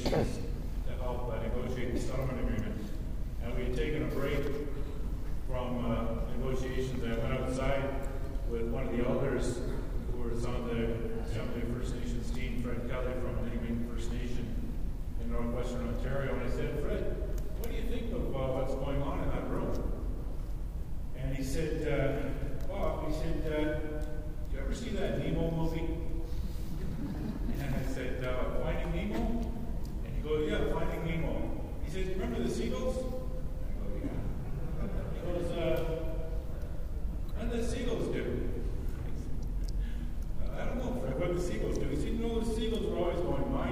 nations to help negotiate the settlement agreement. And we had taken a break from negotiations. I went outside with one of the elders who was on the Assembly of First Nations team, Fred Kelly from Nipmuc First Nation in northwestern Ontario. And I said, Fred, what do you think of what's going on in that room? And he said, Bob, he said, do you ever see that Nemo movie? And I said, Finding Nemo? And he goes, yeah, Finding Nemo. He says, remember the seagulls? I go, yeah. He goes, what do the seagulls do? I don't know, Fred, what do the seagulls do? He said, you know, the seagulls were always going, mine.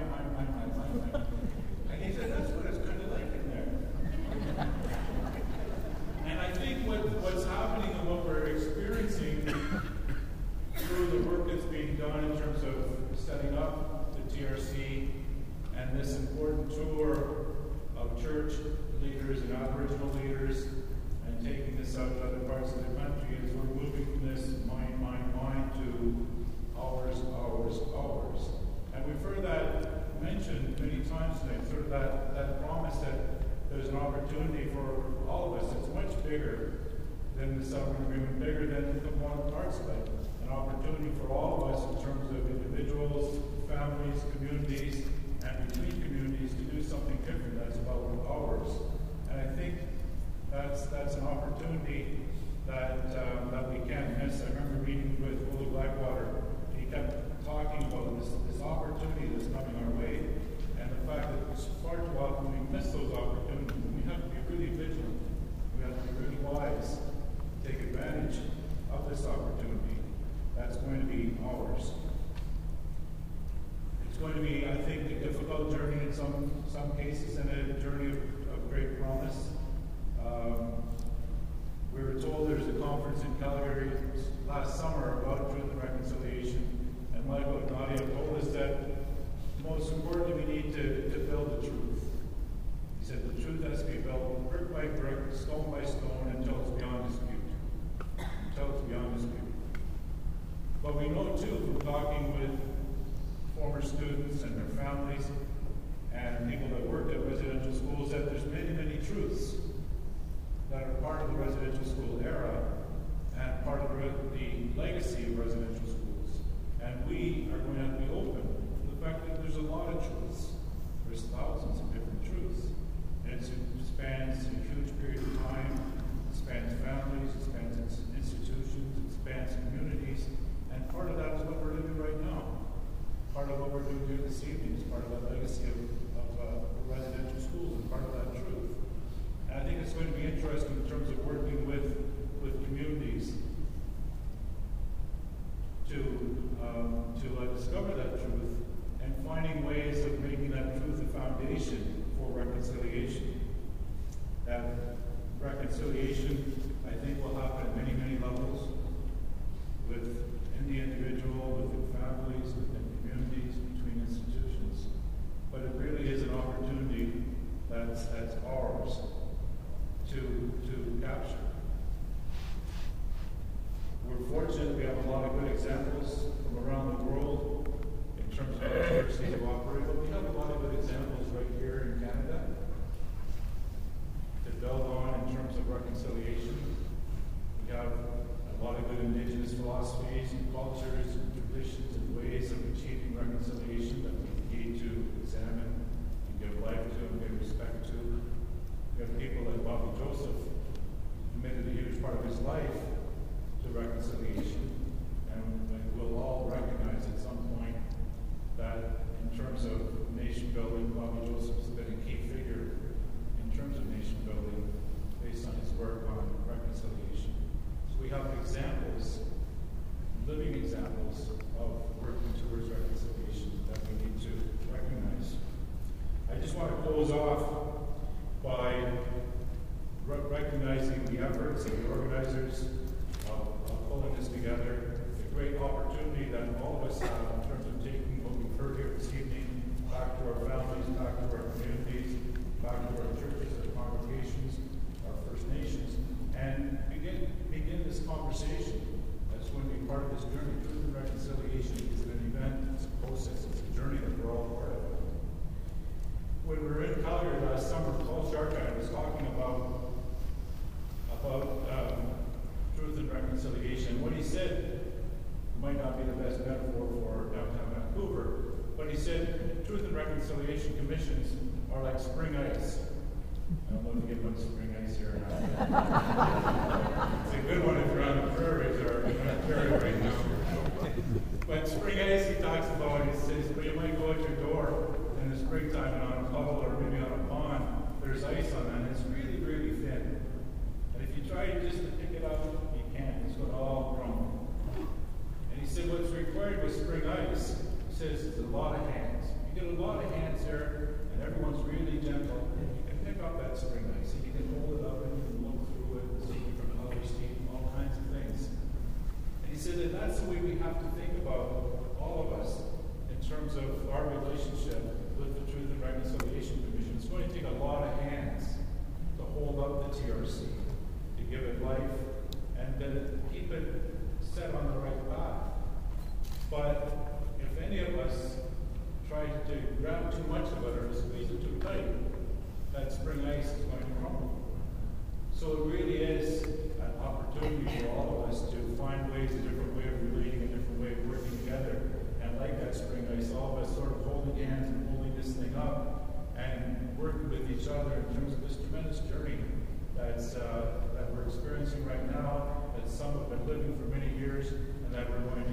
And he said, that's what it's kind of like in there. And I think what's happening and what we're experiencing through the work that's being done in terms of setting up the TRC and this important tour of church leaders and Aboriginal leaders and taking this out to other parts of the country is we're moving from this mine to ours. And we've heard that mentioned many times today, sort of that promise that there's an opportunity for all of us. It's much bigger than the settlement agreement, bigger than the component parts of it. An opportunity for all of us in terms of individuals, families, communities, and between communities to do something different that's about ours. And I think that's an opportunity that we can't miss. I remember meeting with Willie Blackwater. He kept talking about this opportunity that's coming our way, and the fact that it's far too often we miss those opportunities. We have to be really vigilant. We have to be really wise to take advantage of this opportunity that's going to be ours. It's going to be, I think, a difficult journey in some cases, and a journey of great promise. We were told there's a conference in Calgary last summer about truth and reconciliation, and Michael and Nadia told us that most importantly we need to build the truth. He said the truth has to be built brick by brick, stone by stone, until it's beyond dispute. But we know too from talking with former students and their families and people that worked at residential schools that there's many truths that are part of the residential school era and part of the legacy of residential schools. And we are going to have to be open to the fact that there's a lot of truths. There's thousands of different truths. And it spans a huge period of time. It spans families, it spans institutions, it spans communities. And part of that is what we're living right now. Part of what we're doing here this evening is part of that legacy of residential schools and part of that truth. And I think it's going to be interesting in terms of working with communities to discover that truth and finding ways of making that truth a foundation for reconciliation. That reconciliation, I think, will happen at many levels within the individual, within families, within communities, between institutions. But it really is an opportunity that's ours to capture. We're fortunate we have a lot of good examples from around the world in terms of how churches operate, but we have a lot of good examples right here in Canada to build on in terms of reconciliation. We have a lot of good Indigenous philosophies and cultures and traditions and ways of achieving reconciliation that we need to examine and give life to and give respect to. We have people like Bobby Joseph, who committed a huge part of his life to reconciliation, and we'll all recognize at some point that in terms of nation building, Bobby Joseph's been a key figure in terms of nation building based on his work on reconciliation. So we have examples, living examples of working towards reconciliation that we need to recognize. I just want to close off by recognizing the efforts of the organizers of pulling this together. It's a great opportunity that all of us have in terms of taking what we've heard here this evening back to our families, back to our communities, back to our churches, our congregations, our First Nations, and begin this conversation that's going to be part of this journey. Truth and reconciliation is an event, it's a process, it's a journey that we're all part of. reconciliation commissions are like spring ice. I don't know if you get much spring ice here or not. It's a good one if you're on the prairies or in Ontario right now. But spring ice, he talks about, he says, well, you might go out your door in the springtime and on a puddle or maybe on a pond, there's ice on that, and it's really, really thin. And if you try just to pick it up, you can't. It's going to all crumble. And he said, what's required with spring ice, he says, it's a lot of hands. You get a lot of hands there, and everyone's really gentle. You can pick up that spring ice, and you can hold it up, and you can look through it and see different colors, see all kinds of things. And he said that that's the way we have to think about all of us in terms of our relationship with the Truth and Reconciliation Commission. It's going to take a lot of hands to hold up the TRC, to give it life, and to keep it set on the right path. But if any of us try to grab too much of it or squeeze it too tight, that spring ice is going to crumble. So it really is an opportunity for all of us to find ways, a different way of relating, a different way of working together. And like that spring ice, all of us sort of holding hands and holding this thing up and working with each other in terms of this tremendous journey that we're experiencing right now, that some have been living for many years, and that we're going